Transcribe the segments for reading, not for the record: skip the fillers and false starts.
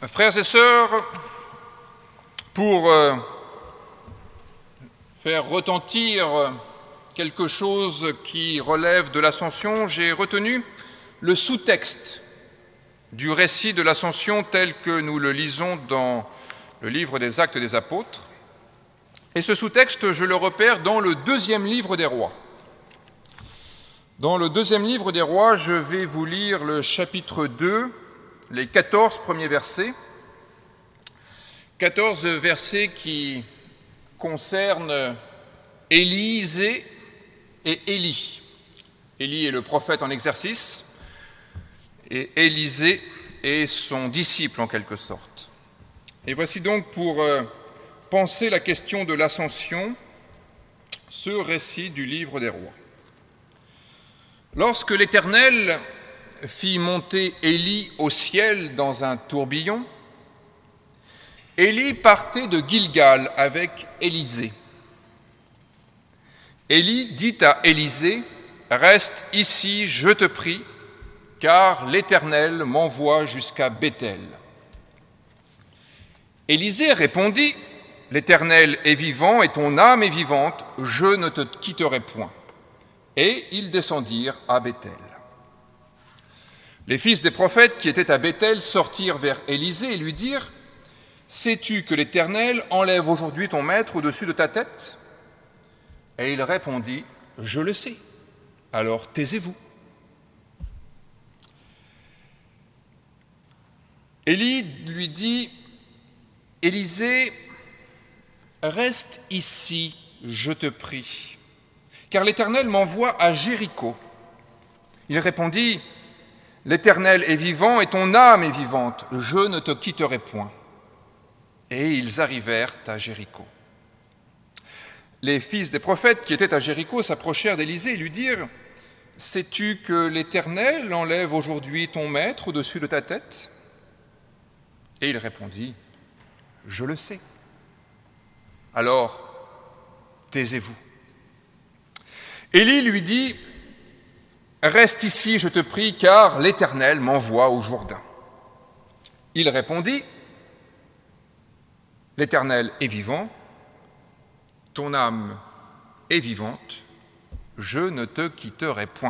Frères et sœurs, pour faire retentir quelque chose qui relève de l'Ascension, j'ai retenu le sous-texte du récit de l'Ascension tel que nous le lisons dans le livre des Actes des Apôtres. Et ce sous-texte, je le repère dans le deuxième livre des Rois. Dans le deuxième livre des Rois, je vais vous lire le chapitre 2, les 14 premiers versets. 14 versets qui concernent Élisée et Élie. Élie est le prophète en exercice et Élisée est son disciple en quelque sorte. Et voici donc pour penser la question de l'ascension, ce récit du livre des Rois. Lorsque l'Éternel fit monter Élie au ciel dans un tourbillon, Élie partait de Gilgal avec Élisée. Élie dit à Élisée, « Reste ici, je te prie, car l'Éternel m'envoie jusqu'à Béthel. » Élisée répondit, « L'Éternel est vivant et ton âme est vivante, je ne te quitterai point. » Et ils descendirent à Béthel. Les fils des prophètes qui étaient à Béthel sortirent vers Élisée et lui dirent, « Sais-tu que l'Éternel enlève aujourd'hui ton maître au-dessus de ta tête ?» Et il répondit, « Je le sais, alors taisez-vous. » Élie lui dit, « Élisée, reste ici, je te prie, car l'Éternel m'envoie à Jéricho. » Il répondit, « L'Éternel est vivant et ton âme est vivante, je ne te quitterai point. » Et ils arrivèrent à Jéricho. Les fils des prophètes qui étaient à Jéricho s'approchèrent d'Élisée et lui dirent, « Sais-tu que l'Éternel enlève aujourd'hui ton maître au-dessus de ta tête ?» Et il répondit, « Je le sais. Alors, taisez-vous. » Élie lui dit, « Reste ici, je te prie, car l'Éternel m'envoie au Jourdain. » Il répondit, « L'Éternel est vivant, ton âme est vivante, je ne te quitterai point. »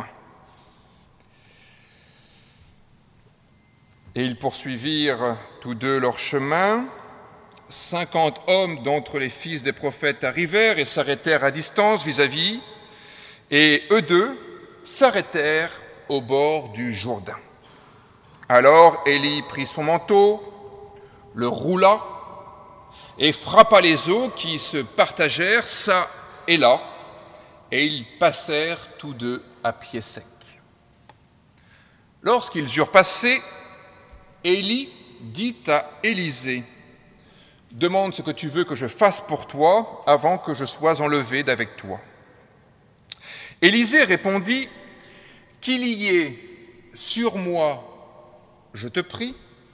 Et ils poursuivirent tous deux leur chemin. 50 hommes d'entre les fils des prophètes arrivèrent et s'arrêtèrent à distance vis-à-vis, et eux deux s'arrêtèrent au bord du Jourdain. Alors Élie prit son manteau, le roula et frappa les eaux qui se partagèrent çà et là, et ils passèrent tous deux à pied sec. Lorsqu'ils eurent passé, Élie dit à Élisée, « Demande ce que tu veux que je fasse pour toi avant que je sois enlevé d'avec toi. » Élisée répondit, « Qu'il y ait sur moi, je te prie,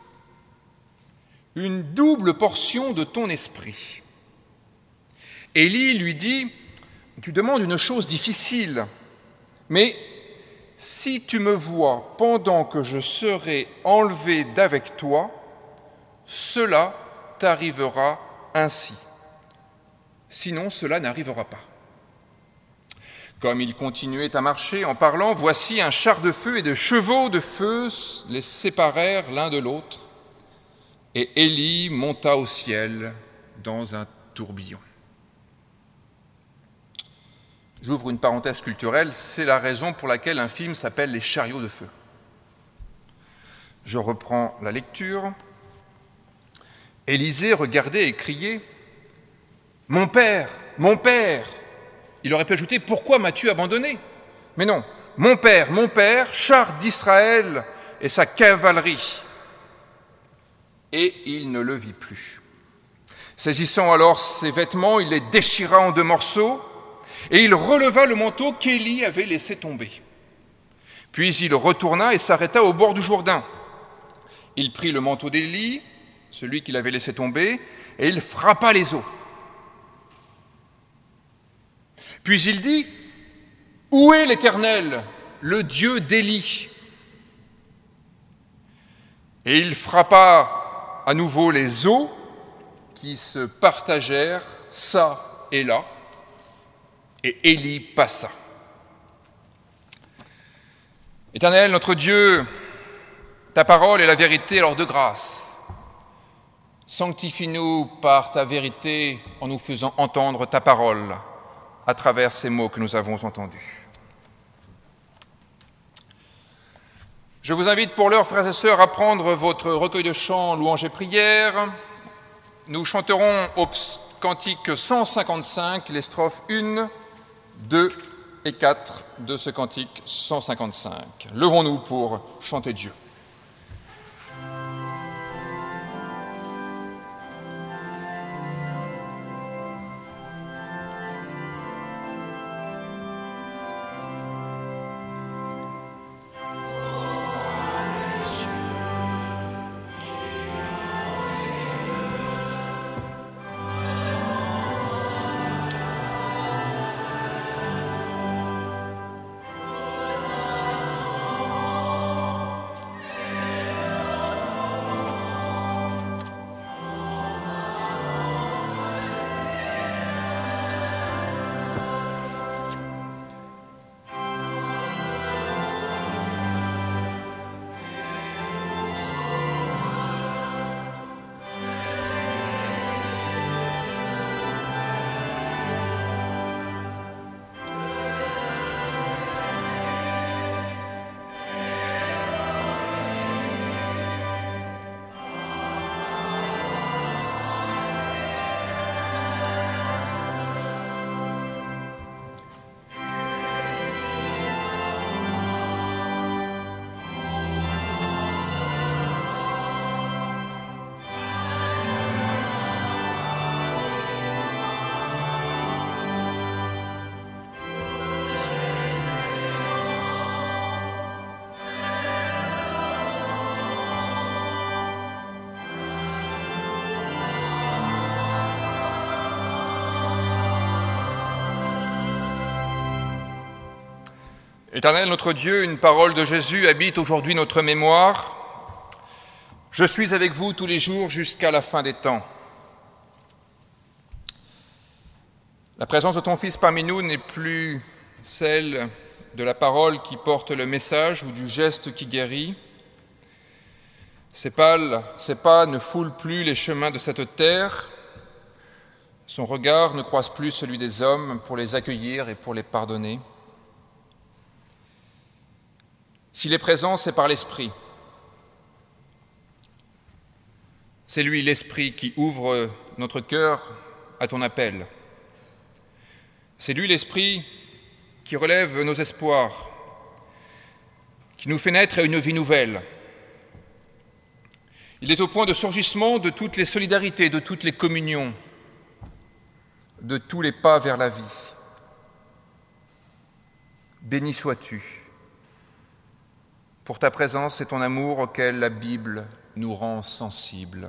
une double portion de ton esprit. » Élie lui dit, « Tu demandes une chose difficile, mais si tu me vois pendant que je serai enlevé d'avec toi, cela t'arrivera ainsi. Sinon, cela n'arrivera pas. » Comme ils continuaient à marcher en parlant, voici un char de feu et de chevaux de feu les séparèrent l'un de l'autre, et Élie monta au ciel dans un tourbillon. J'ouvre une parenthèse culturelle, c'est la raison pour laquelle un film s'appelle « Les chariots de feu ». Je reprends la lecture. Élisée regardait et criait « Mon père, mon père !» Il aurait pu ajouter « Pourquoi m'as-tu abandonné ?» Mais non, « Mon père, char d'Israël et sa cavalerie !» Et il ne le vit plus. Saisissant alors ses vêtements, il les déchira en 2 morceaux, et il releva le manteau qu'Élie avait laissé tomber. Puis il retourna et s'arrêta au bord du Jourdain. Il prit le manteau d'Élie, celui qu'il avait laissé tomber, et il frappa les eaux. Puis il dit, « Où est l'Éternel, le Dieu d'Élie ?» Et il frappa à nouveau les eaux qui se partagèrent ça et là, et Élie passa. Éternel, notre Dieu, ta parole est la vérité, alors de grâce. Sanctifie-nous par ta vérité en nous faisant entendre ta parole à travers ces mots que nous avons entendus. Je vous invite pour l'heure, frères et sœurs, à prendre votre recueil de chants, louanges et prières. Nous chanterons au cantique 155, les strophes 1, 2 et 4 de ce cantique 155. Levons-nous pour chanter Dieu. Éternel notre Dieu, une parole de Jésus habite aujourd'hui notre mémoire. Je suis avec vous tous les jours jusqu'à la fin des temps. La présence de ton Fils parmi nous n'est plus celle de la parole qui porte le message ou du geste qui guérit. Ses pas ne foulent plus les chemins de cette terre. Son regard ne croise plus celui des hommes pour les accueillir et pour les pardonner. S'il est présent, c'est par l'Esprit. C'est lui, l'Esprit, qui ouvre notre cœur à ton appel. C'est lui, l'Esprit, qui relève nos espoirs, qui nous fait naître à une vie nouvelle. Il est au point de surgissement de toutes les solidarités, de toutes les communions, de tous les pas vers la vie. Béni sois-tu pour ta présence et ton amour auquel la Bible nous rend sensibles.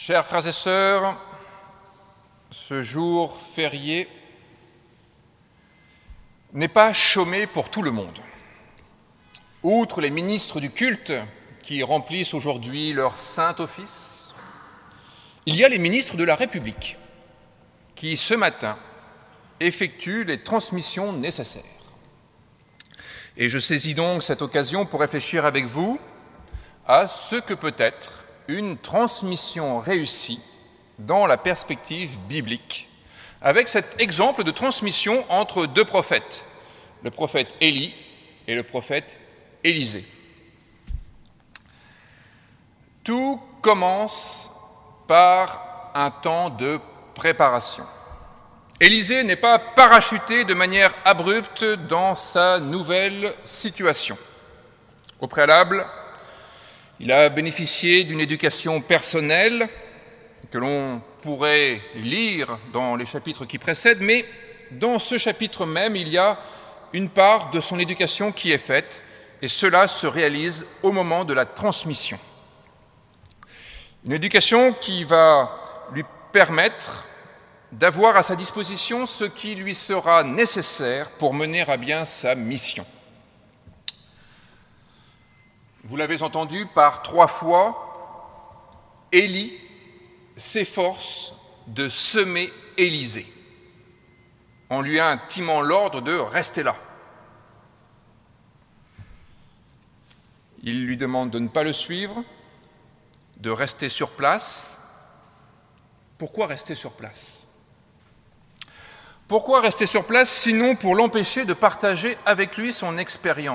Chers frères et sœurs, ce jour férié n'est pas chômé pour tout le monde. Outre les ministres du culte qui remplissent aujourd'hui leur saint office, il y a les ministres de la République qui, ce matin, effectuent les transmissions nécessaires. Et je saisis donc cette occasion pour réfléchir avec vous à ce que peut être une transmission réussie dans la perspective biblique, avec cet exemple de transmission entre deux prophètes, le prophète Élie et le prophète Élisée. Tout commence par un temps de préparation. Élisée n'est pas parachuté de manière abrupte dans sa nouvelle situation. Au préalable, il a bénéficié d'une éducation personnelle que l'on pourrait lire dans les chapitres qui précèdent, mais dans ce chapitre même, il y a une part de son éducation qui est faite, et cela se réalise au moment de la transmission. Une éducation qui va lui permettre d'avoir à sa disposition ce qui lui sera nécessaire pour mener à bien sa mission. Vous l'avez entendu, par 3 fois, Élie s'efforce de semer Élisée, en lui intimant l'ordre de rester là. Il lui demande de ne pas le suivre, de rester sur place. Pourquoi rester sur place ? Pourquoi rester sur place sinon pour l'empêcher de partager avec lui son expérience ?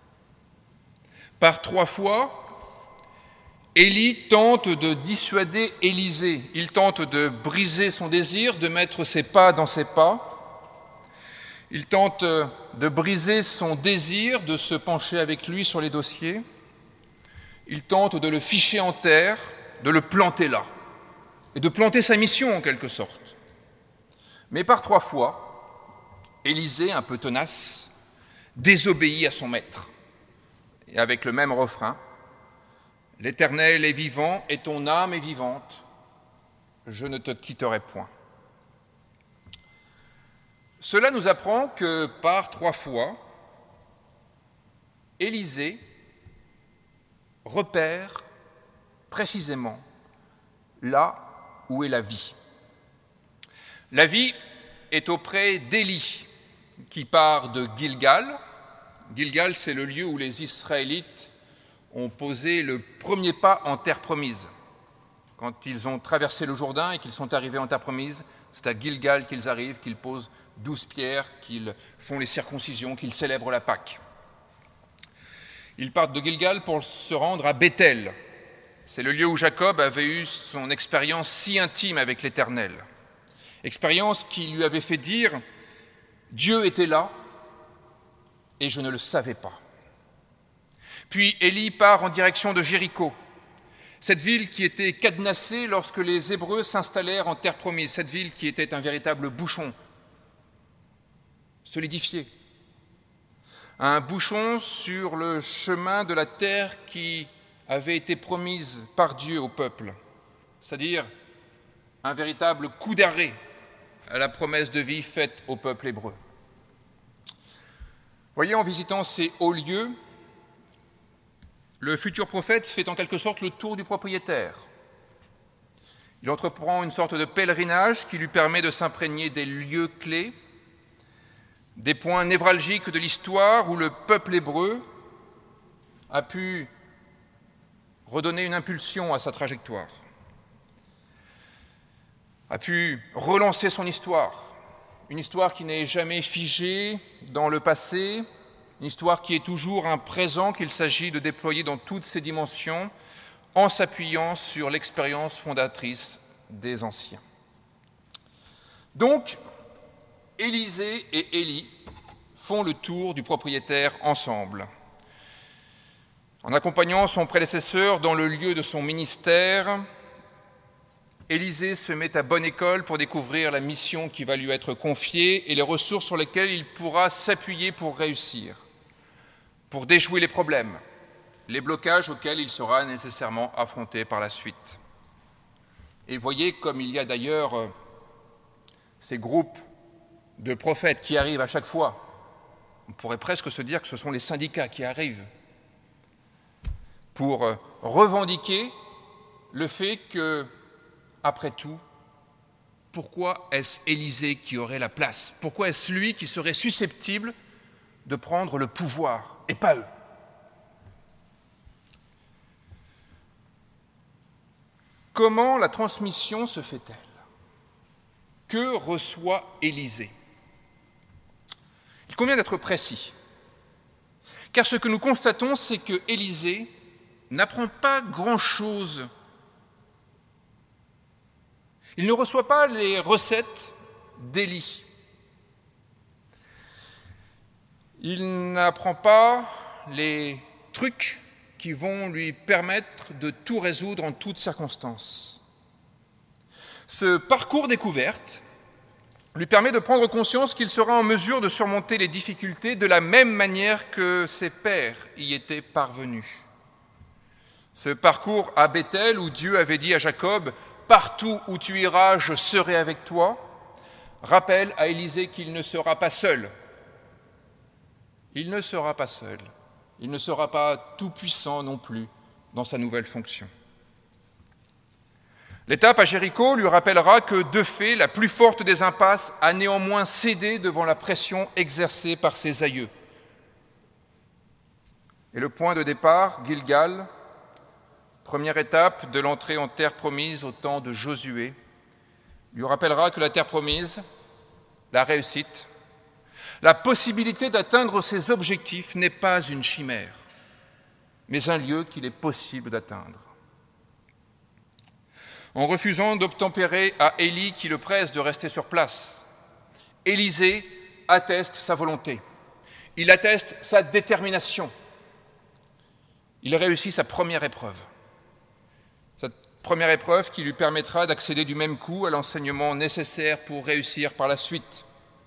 Par 3 fois, Élie tente de dissuader Élisée. Il tente de briser son désir, de mettre ses pas dans ses pas. Il tente de briser son désir de se pencher avec lui sur les dossiers. Il tente de le ficher en terre, de le planter là, et de planter sa mission en quelque sorte. Mais par 3 fois, Élisée, un peu tenace, désobéit à son maître. Et avec le même refrain, « L'Éternel est vivant et ton âme est vivante, je ne te quitterai point. » Cela nous apprend que par 3 fois, Élisée repère précisément là où est la vie. La vie est auprès d'Élie, qui part de Gilgal. Gilgal, c'est le lieu où les Israélites ont posé le premier pas en terre promise. Quand ils ont traversé le Jourdain et qu'ils sont arrivés en terre promise, c'est à Gilgal qu'ils arrivent, qu'ils posent 12 pierres, qu'ils font les circoncisions, qu'ils célèbrent la Pâque. Ils partent de Gilgal pour se rendre à Béthel. C'est le lieu où Jacob avait eu son expérience si intime avec l'Éternel. Expérience qui lui avait fait dire « Dieu était là et je ne le savais pas ». Puis Élie part en direction de Jéricho, cette ville qui était cadenassée lorsque les Hébreux s'installèrent en terre promise, cette ville qui était un véritable bouchon, solidifié. Un bouchon sur le chemin de la terre qui avait été promise par Dieu au peuple, c'est-à-dire un véritable coup d'arrêt à la promesse de vie faite au peuple hébreu. Voyez, en visitant ces hauts lieux, le futur prophète fait en quelque sorte le tour du propriétaire. Il entreprend une sorte de pèlerinage qui lui permet de s'imprégner des lieux clés, des points névralgiques de l'histoire où le peuple hébreu a pu redonner une impulsion à sa trajectoire, a pu relancer son histoire, une histoire qui n'est jamais figée dans le passé, une histoire qui est toujours un présent qu'il s'agit de déployer dans toutes ses dimensions en s'appuyant sur l'expérience fondatrice des anciens. Donc, Élisée et Élie font le tour du propriétaire ensemble. En accompagnant son prédécesseur dans le lieu de son ministère, Élisée se met à bonne école pour découvrir la mission qui va lui être confiée et les ressources sur lesquelles il pourra s'appuyer pour réussir, pour déjouer les problèmes, les blocages auxquels il sera nécessairement affronté par la suite. Et voyez comme il y a d'ailleurs ces groupes de prophètes qui arrivent à chaque fois. On pourrait presque se dire que ce sont les syndicats qui arrivent pour revendiquer le fait que, après tout, pourquoi est-ce Élisée qui aurait la place? Pourquoi est-ce lui qui serait susceptible de prendre le pouvoir et pas eux? Comment la transmission se fait-elle? Que reçoit Élisée? Il convient d'être précis, car ce que nous constatons, c'est que Élisée n'apprend pas grand-chose. Il ne reçoit pas les recettes d'Élie. Il n'apprend pas les trucs qui vont lui permettre de tout résoudre en toutes circonstances. Ce parcours découverte lui permet de prendre conscience qu'il sera en mesure de surmonter les difficultés de la même manière que ses pères y étaient parvenus. Ce parcours à Béthel, où Dieu avait dit à Jacob « Partout où tu iras, je serai avec toi », rappelle à Élisée qu'il ne sera pas seul. Il ne sera pas seul. Il ne sera pas tout-puissant non plus dans sa nouvelle fonction. L'étape à Jéricho lui rappellera que, de fait, la plus forte des impasses a néanmoins cédé devant la pression exercée par ses aïeux. Et le point de départ, Gilgal, première étape de l'entrée en terre promise au temps de Josué, lui rappellera que la terre promise, la réussite, la possibilité d'atteindre ses objectifs n'est pas une chimère, mais un lieu qu'il est possible d'atteindre. En refusant d'obtempérer à Élie qui le presse de rester sur place, Élisée atteste sa volonté, il atteste sa détermination. Il réussit sa première épreuve. Cette première épreuve qui lui permettra d'accéder du même coup à l'enseignement nécessaire pour réussir par la suite.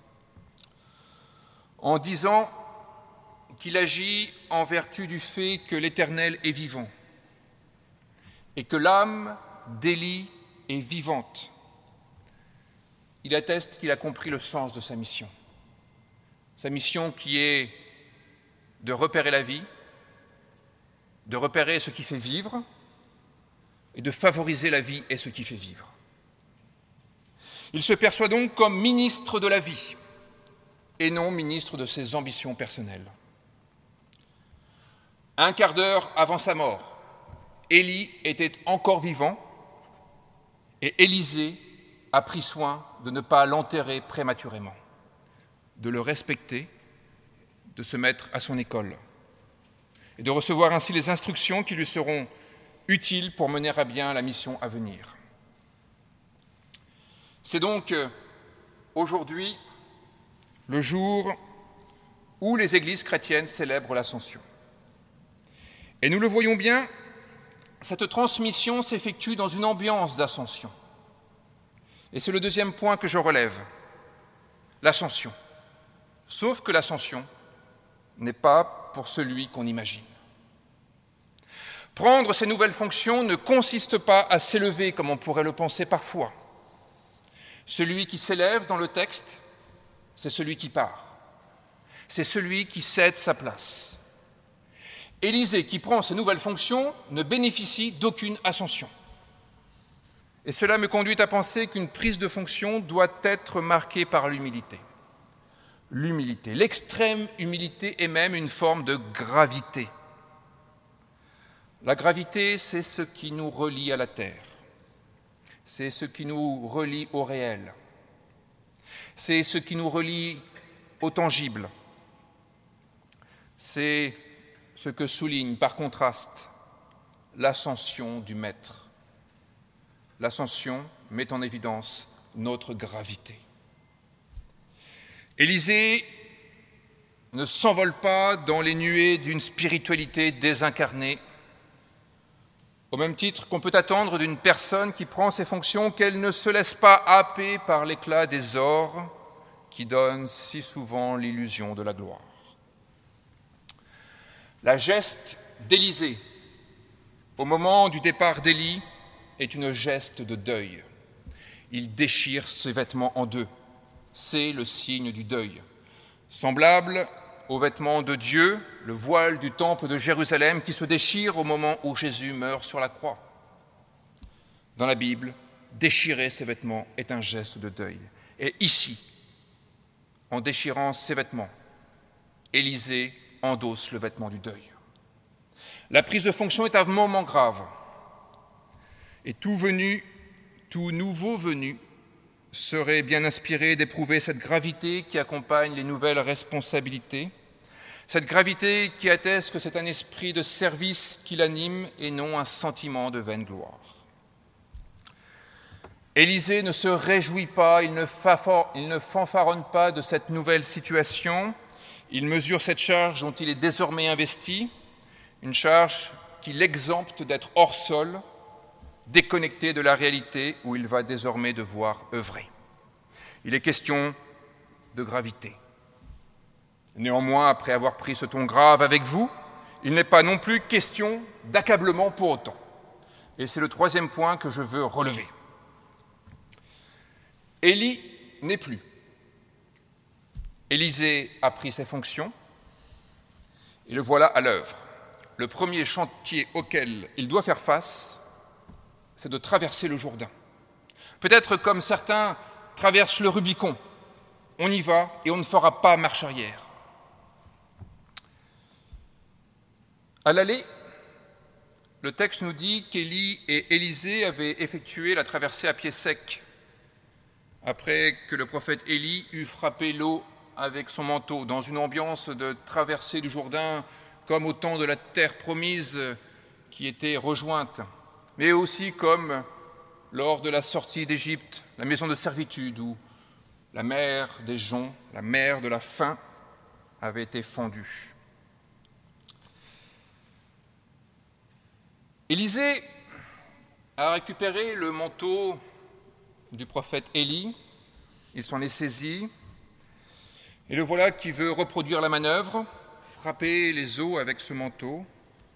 En disant qu'il agit en vertu du fait que l'Éternel est vivant et que l'âme d'Élie est vivante, il atteste qu'il a compris le sens de sa mission. Sa mission qui est de repérer la vie, de repérer ce qui fait vivre et de favoriser la vie et ce qui fait vivre. Il se perçoit donc comme ministre de la vie et non ministre de ses ambitions personnelles. Un quart d'heure avant sa mort, Élie était encore vivant et Élisée a pris soin de ne pas l'enterrer prématurément, de le respecter, de se mettre à son école et de recevoir ainsi les instructions qui lui seront utiles pour mener à bien la mission à venir. C'est donc aujourd'hui le jour où les églises chrétiennes célèbrent l'Ascension. Et nous le voyons bien, cette transmission s'effectue dans une ambiance d'ascension. Et c'est le deuxième point que je relève, l'ascension. Sauf que l'ascension n'est pas pour celui qu'on imagine. Prendre ces nouvelles fonctions ne consiste pas à s'élever comme on pourrait le penser parfois. Celui qui s'élève dans le texte, c'est celui qui part. C'est celui qui cède sa place. Élisée, qui prend ces nouvelles fonctions, ne bénéficie d'aucune ascension. Et cela me conduit à penser qu'une prise de fonction doit être marquée par l'humilité. L'humilité, l'extrême humilité est même une forme de gravité. La gravité, c'est ce qui nous relie à la terre. C'est ce qui nous relie au réel. C'est ce qui nous relie au tangible. C'est ce que souligne par contraste l'ascension du Maître. L'ascension met en évidence notre gravité. Élisée ne s'envole pas dans les nuées d'une spiritualité désincarnée, au même titre qu'on peut attendre d'une personne qui prend ses fonctions qu'elle ne se laisse pas happer par l'éclat des ors qui donnent si souvent l'illusion de la gloire. La geste d'Élisée, au moment du départ d'Élie, est une geste de deuil. Il déchire ses vêtements en deux. C'est le signe du deuil. Semblable aux vêtements de Dieu, le voile du temple de Jérusalem qui se déchire au moment où Jésus meurt sur la croix. Dans la Bible, déchirer ses vêtements est un geste de deuil. Et ici, en déchirant ses vêtements, Élisée endosse le vêtement du deuil. La prise de fonction est un moment grave. Et tout nouveau venu serait bien inspiré d'éprouver cette gravité qui accompagne les nouvelles responsabilités, cette gravité qui atteste que c'est un esprit de service qui l'anime et non un sentiment de vaine gloire. Élisée ne se réjouit pas, il ne fanfaronne pas de cette nouvelle situation. Il mesure cette charge dont il est désormais investi, une charge qui l'exempte d'être hors sol, déconnecté de la réalité où il va désormais devoir œuvrer. Il est question de gravité. Néanmoins, après avoir pris ce ton grave avec vous, il n'est pas non plus question d'accablement pour autant. Et c'est le troisième point que je veux relever. Élie n'est plus. Élisée a pris ses fonctions et le voilà à l'œuvre. Le premier chantier auquel il doit faire face, c'est de traverser le Jourdain. Peut-être comme certains traversent le Rubicon, on y va et on ne fera pas marche arrière. À l'aller, le texte nous dit qu'Élie et Élisée avaient effectué la traversée à pied sec, après que le prophète Élie eut frappé l'eau avec son manteau, dans une ambiance de traversée du Jourdain, comme au temps de la terre promise qui était rejointe, mais aussi comme lors de la sortie d'Égypte, la maison de servitude, où la mer des joncs, la mer de la faim, avait été fendue. Élisée a récupéré le manteau du prophète Élie, il s'en est saisi, et le voilà qui veut reproduire la manœuvre, frapper les eaux avec ce manteau,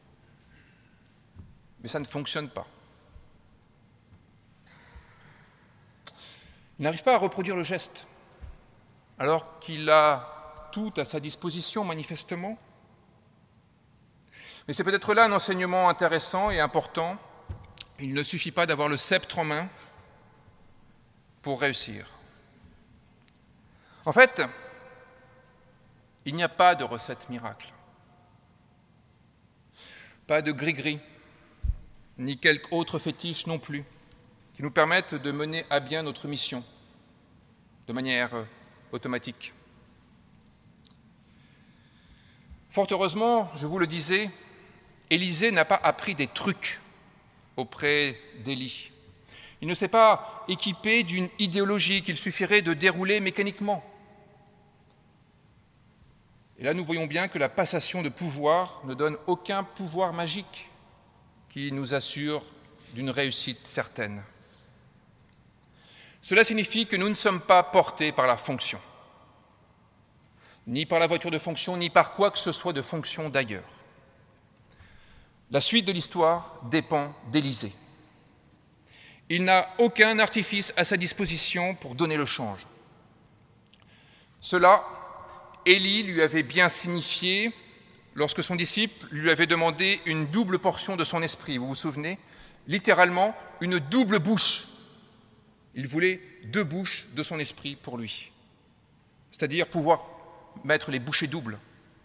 mais ça ne fonctionne pas. Il n'arrive pas à reproduire le geste, alors qu'il a tout à sa disposition manifestement. Mais c'est peut-être là un enseignement intéressant et important. Il ne suffit pas d'avoir le sceptre en main pour réussir. En fait, il n'y a pas de recette miracle. Pas de gris-gris, ni quelque autre fétiche non plus, qui nous permettent de mener à bien notre mission de manière automatique. Fort heureusement, je vous le disais, Élisée n'a pas appris des trucs auprès d'Élie. Il ne s'est pas équipé d'une idéologie qu'il suffirait de dérouler mécaniquement. Et là, nous voyons bien que la passation de pouvoir ne donne aucun pouvoir magique qui nous assure d'une réussite certaine. Cela signifie que nous ne sommes pas portés par la fonction, ni par la voiture de fonction, ni par quoi que ce soit de fonction d'ailleurs. La suite de l'histoire dépend d'Élisée. Il n'a aucun artifice à sa disposition pour donner le change. Cela, Élie lui avait bien signifié lorsque son disciple lui avait demandé une double portion de son esprit. Vous vous souvenez ? Littéralement, une double bouche. Il voulait 2 bouches de son esprit pour lui. C'est-à-dire pouvoir mettre les bouchées doubles.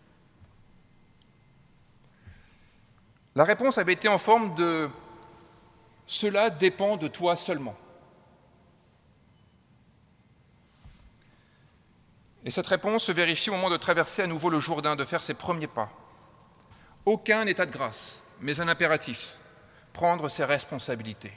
La réponse avait été en forme de « Cela dépend de toi seulement ». Et cette réponse se vérifie au moment de traverser à nouveau le Jourdain, de faire ses premiers pas. Aucun état de grâce, mais un impératif, prendre ses responsabilités.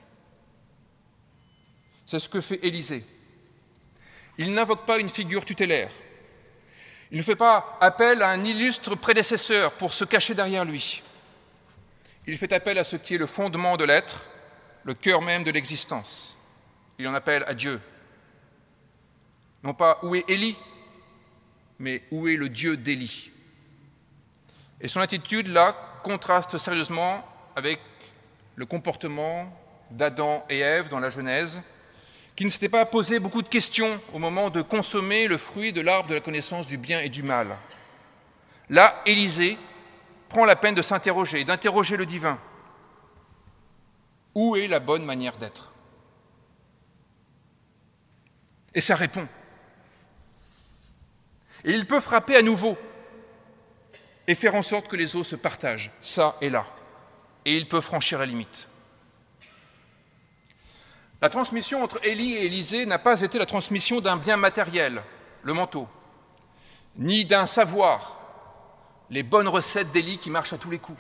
C'est ce que fait Élisée. Il n'invoque pas une figure tutélaire. Il ne fait pas appel à un illustre prédécesseur pour se cacher derrière lui. Il fait appel à ce qui est le fondement de l'être, le cœur même de l'existence. Il en appelle à Dieu. Non pas où est Élie, mais où est le Dieu d'Élie. Et son attitude, là, contraste sérieusement avec le comportement d'Adam et Ève dans la Genèse, qui ne s'étaient pas posé beaucoup de questions au moment de consommer le fruit de l'arbre de la connaissance du bien et du mal. Là, Élisée prend la peine de s'interroger, d'interroger le divin. Où est la bonne manière d'être ? Et ça répond. Et il peut frapper à nouveau et faire en sorte que les eaux se partagent, ça et là. Et il peut franchir la limite. La transmission entre Élie et Élisée n'a pas été la transmission d'un bien matériel, le manteau, ni d'un savoir, les bonnes recettes d'Élie qui marchent à tous les coups.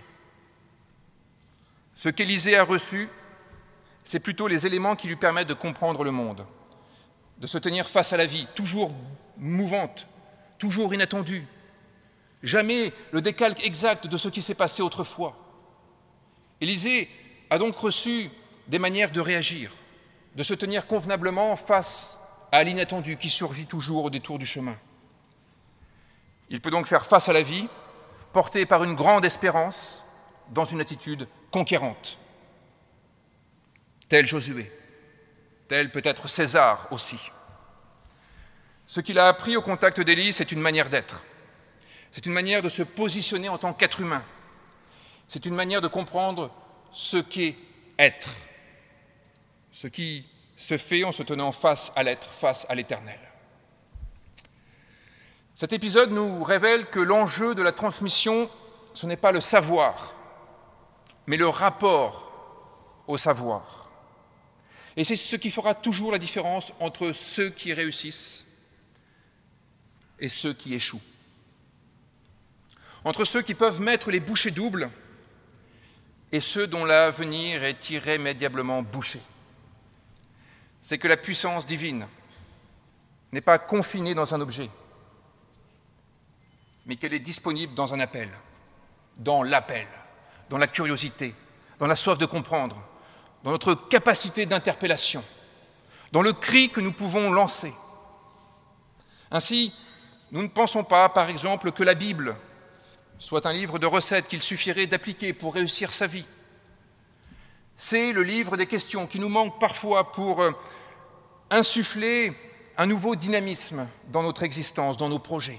Ce qu'Élisée a reçu, c'est plutôt les éléments qui lui permettent de comprendre le monde, de se tenir face à la vie, toujours mouvante, toujours inattendue, jamais le décalque exact de ce qui s'est passé autrefois. Élisée a donc reçu des manières de réagir, de se tenir convenablement face à l'inattendu qui surgit toujours au détour du chemin. Il peut donc faire face à la vie, porté par une grande espérance, dans une attitude conquérante. Tel Josué, tel peut-être César aussi. Ce qu'il a appris au contact d'Élie, c'est une manière d'être. C'est une manière de se positionner en tant qu'être humain. C'est une manière de comprendre ce qu'est être, ce qui se fait en se tenant face à l'être, face à l'éternel. Cet épisode nous révèle que l'enjeu de la transmission, ce n'est pas le savoir, mais le rapport au savoir. Et c'est ce qui fera toujours la différence entre ceux qui réussissent et ceux qui échouent. Entre ceux qui peuvent mettre les bouchées doubles et ceux dont l'avenir est irrémédiablement bouché. C'est que la puissance divine n'est pas confinée dans un objet, mais qu'elle est disponible dans un appel, dans la curiosité, dans la soif de comprendre, dans notre capacité d'interpellation, dans le cri que nous pouvons lancer. Ainsi, nous ne pensons pas, par exemple, que la Bible soit un livre de recettes qu'il suffirait d'appliquer pour réussir sa vie. C'est le livre des questions qui nous manque parfois pour insuffler un nouveau dynamisme dans notre existence, dans nos projets.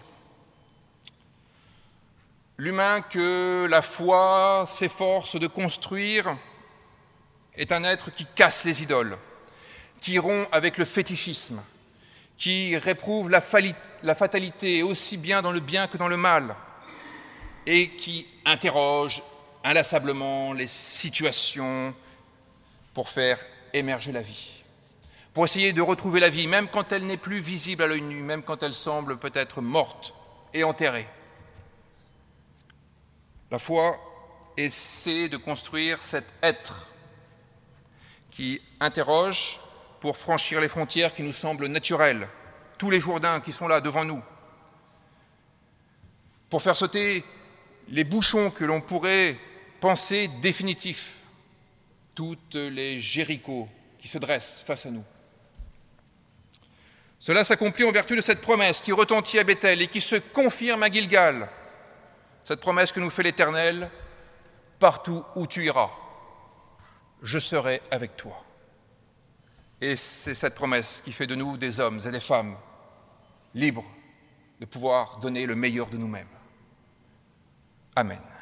L'humain que la foi s'efforce de construire est un être qui casse les idoles, qui rompt avec le fétichisme, qui réprouve la fatalité aussi bien dans le bien que dans le mal, et qui interroge inlassablement les situations pour faire émerger la vie, pour essayer de retrouver la vie, même quand elle n'est plus visible à l'œil nu, même quand elle semble peut-être morte et enterrée. La foi essaie de construire cet être qui interroge pour franchir les frontières qui nous semblent naturelles, tous les Jourdains qui sont là devant nous, pour faire sauter les bouchons que l'on pourrait penser définitifs, toutes les Jérichos qui se dressent face à nous. Cela s'accomplit en vertu de cette promesse qui retentit à Béthel et qui se confirme à Gilgal, cette promesse que nous fait l'Éternel, partout où tu iras, je serai avec toi. Et c'est cette promesse qui fait de nous des hommes et des femmes libres de pouvoir donner le meilleur de nous-mêmes. Amen.